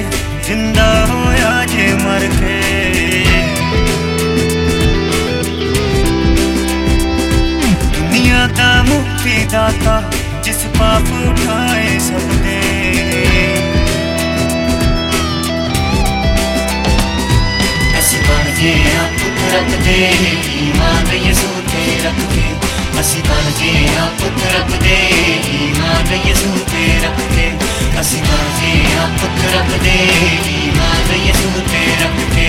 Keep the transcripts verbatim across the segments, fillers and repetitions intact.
जिंदा होया जे मर के। दुनिया दा मुक्ति दाता जिस पाप उठाए सबने। असी बन गए आ पुत्र रखदे ईमान यसू ते रखदे। असी बन गए आ पुत्र रखदे ईमान यसू ते रखदे। असी बन गए आ पुत्र रखदे ईमान यसू ते रखदे।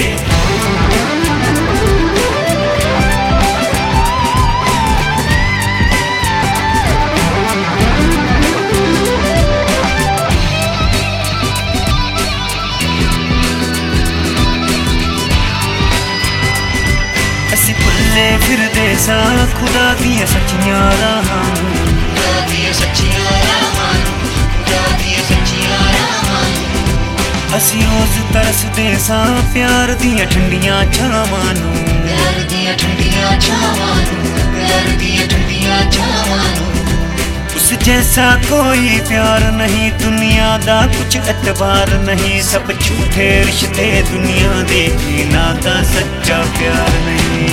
असी भुल्ले फिरदे सां खुदा दियां सच्चियां राहां। खुदा दियां सच्चियां राहां, खुदा दियां सच्चियां राहां। असी रोज़ तरसदे सां प्यार दियां ठंडियां छावां नूं। प्यार दियां ठंडियां छावां नूं, प्यार दियां ठंडियां छावां नूं। उस जैसा कोई प्यार नहीं, दुनिया दा कुछ एतबार नहीं। सब झूठे रिश्ते दुनिया दे, ना दा सच्चा प्यार नहीं।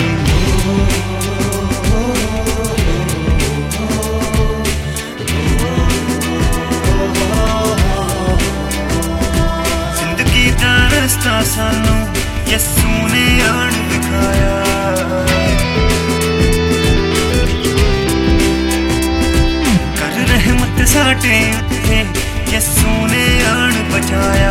जिंदगी दा रास्ता सानू यसू ने आन दिखाया। रहमत साडे उत्ते यसू ने आन बचाया।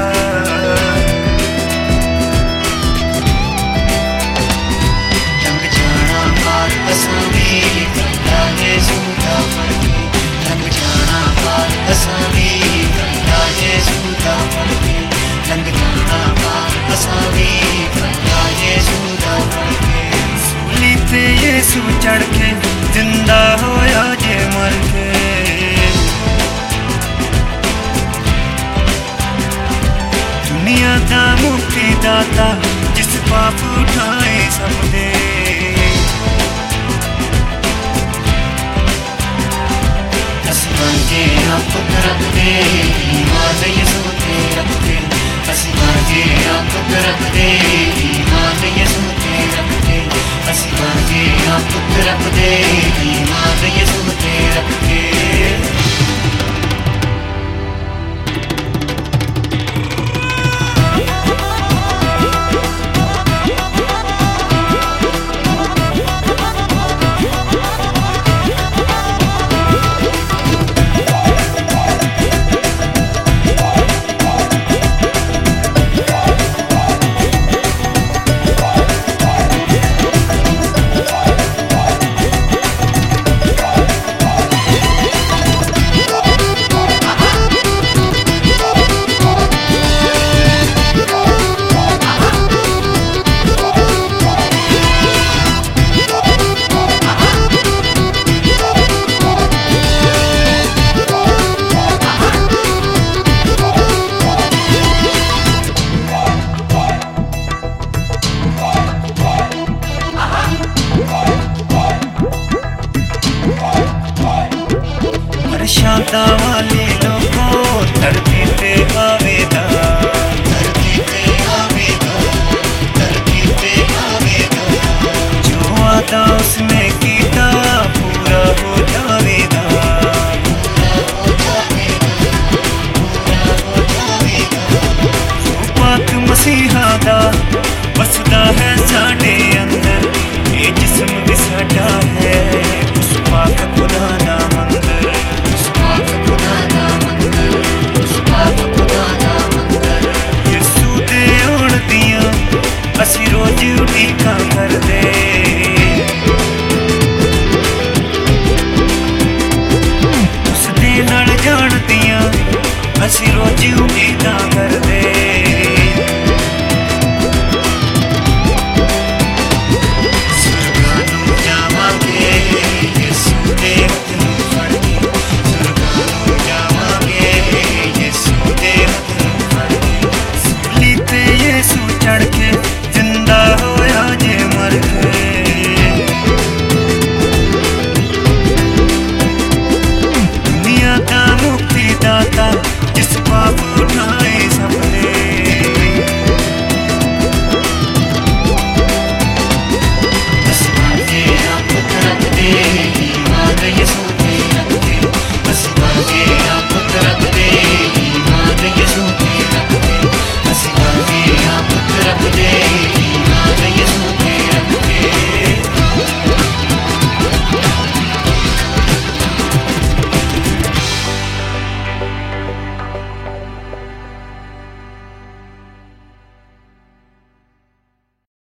रंग जाना पार असां भी कंदा यसू दा फड़ के। रंग जाना पार असां भी कंदा यसू दा फड़ के। रंग जाना पार असां भी कंदा यसू दा फड़ के। सूली ते यसू चढ़ के जिंदा होया जे मर के। दुनिया दा मुक्ति दाता जिस पाप उठाए सबने। असी बन गए आ पुत्र रखदे ईमान यसू ते रखदे। असी बन गए आ पुत्र रखदे ईमान यसू ते रखदे। असी बन गए आ पुत्र रखदे ईमान यसू ते रखदे। शादा वाले लोगों धरती पे आवेदा। धरती पे आवेदा, धरती पे आवेदा। जो वादा उसने